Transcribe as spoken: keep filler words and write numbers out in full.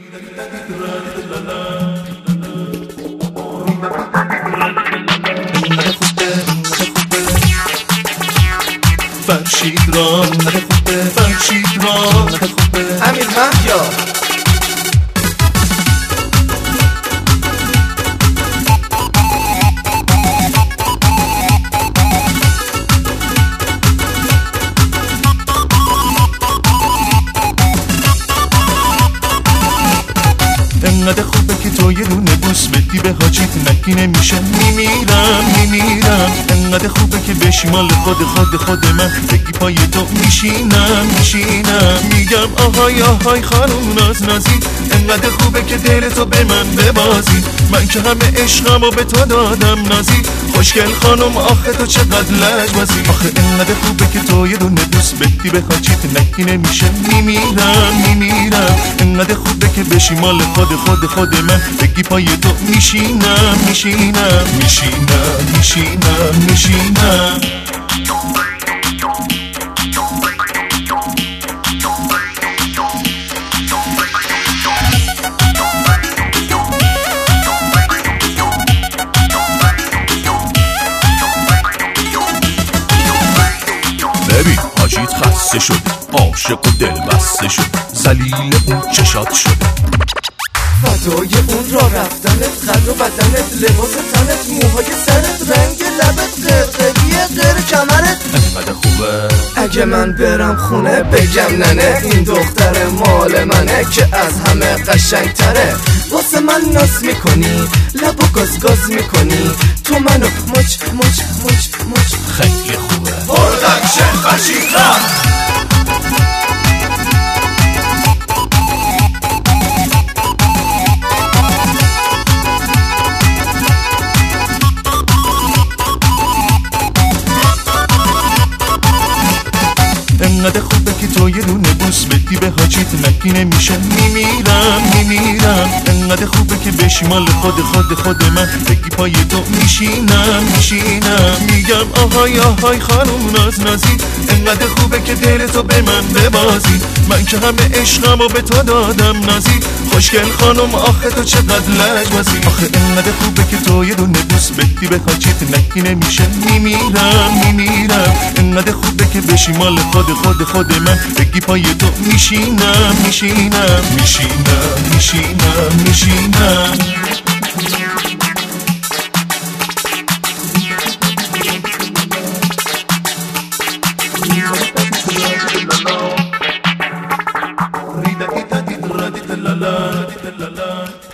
فرشید را نده خوبه، فرشید را نده خوبه. امیر مهیا انقدر خوبه که تو یه دونه بوس بدی به حاجیت نگی نمیشه میمیرم میمیرم. انقدر خوبه که بشی مال خود خود خود من، بگی پای تو میشینم میشینم. میگم آهای آهای خانم ناز نازی، انقدر خوبه که دل تو به من ببازی. من که همه عشقمو به تو دادم نازی، خوشگل خانم آخه تو چقدر لجبازی. آخه انقدر خوبه که تو یه دونه دوست بدی به حاجیت نگی نمیشه میمیرم میمیرم. انقدر خوبه که بشی مال خود خود خود من، بگی پای تو میشینم میشینم میشینم میشینم میشینم. ببین حاجیت خسته شد، عاشق و دل بسته شد، ذلیل اون چشات شد. فدای اون را رفتنت، خد و بدنت، لباس تنت، موهای سرت، رنگ لبت، قرقری غیر کمرت. انقدر خوبه اگه من برم خونه بگم ننه این دختر مال منه که از همه قشنگ تره. واسه من ناز میکنی، لبو گاز گاز میکنی، تو منو مچ مچ مچ مچ. خیلی خوبه پرودکشن فرشید را. انقدر خوبه که تو یه دونه بوس بدی به حاجیت نگی نمیشه میمیرم میمیرم. انقدر خوبه که بشی مال خود خود خود من، بگی پای تو میشینم میشینم. میگم آهای آهای خانم ناز نازی، انقدر خوبه که دل تو به من ببازی. من که همه عشقمو به تو دادم نازی، خوشگل خانم آخه تو چقدر لجبازی. آخه انقدر خوبه که تو یه دونه دوست بدی به حاجیت نگی نمیشه میمیرم میمیرم. انقدر خوبه که بشی مال خود خود خود من، بگی پای تو میشینم میشینم میشینم میشینم میشینم. Rida kita di radi talala di talala